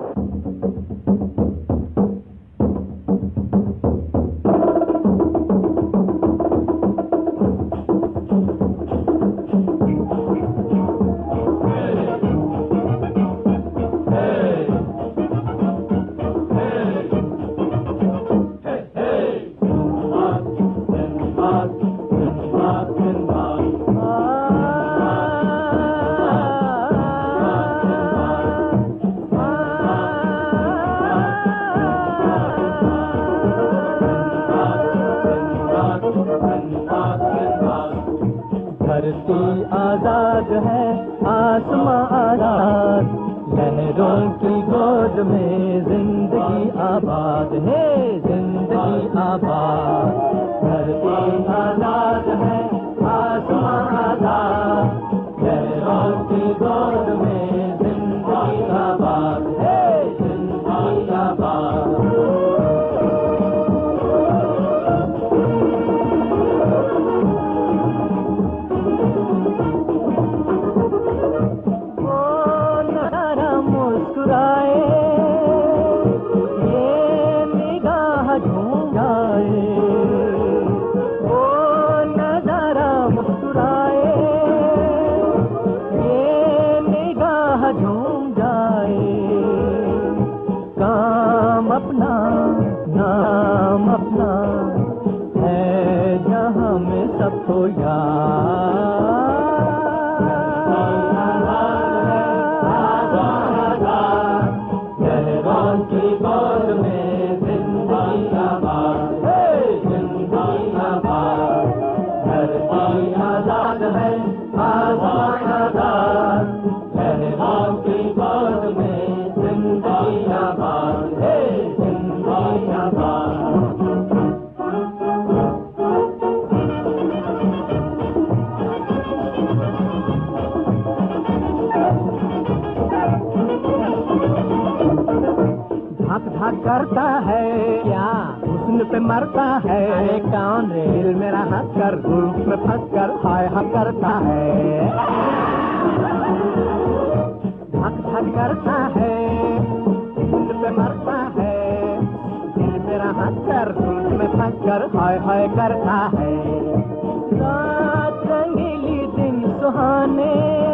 धरती आजाद है, आसमां आजाद, लहरों की गोद में जिंदगी आबाद है, जिंदगी आबाद। धरती आजाद है, आसमां आजाद, लहरों की गोद में जिंदगी आबाद है, जिंदगी आबाद। झूम जाए काम अपना नाम अपना है जहाँ में सबको याद। लहरों की गोद में जिंदगी आबाद है, जिंदगी आबाद। धरती आजाद है, आसमान आजाद, लहरों की गोद में जिंदगी आबाद है, जिंदगी आबाद। धक धक करता है क्या हुस्न पे मरता है, कौन रे दिल मेरा हंस कर धूप में फंस कर हाय हक करता है। धक धक करता है हुस्न पे मरता है, दिल मेरा हंस कर धूप में फंस कर हाय हाय करता है। रात रंगीली दिन सुहाने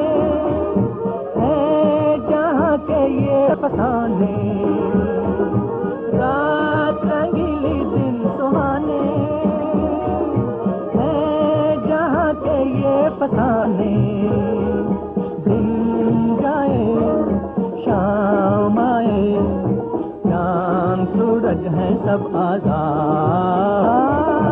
है जहाँ के ये फसाने, रात रंगीली दिन सुहाने है जहाँ के ये फसाने। दिन जाए शाम आए चांद सूरज है सब आजाद।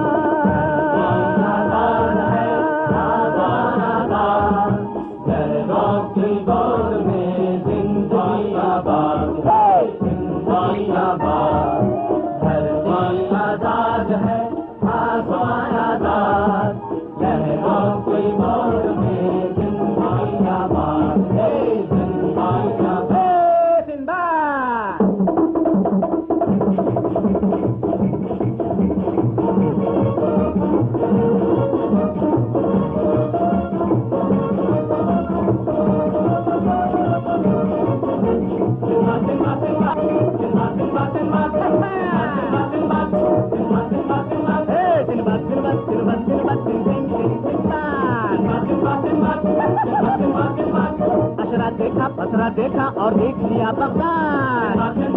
देखा पसरा देखा और देख लिया बगदाद,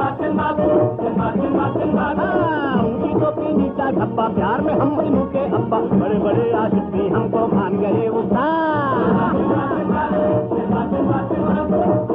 उनकी टोपी नीचा धब्बा, प्यार में हम मजनू के अब्बा, बड़े बड़े आशिक भी हमको मान गए उस्ताद।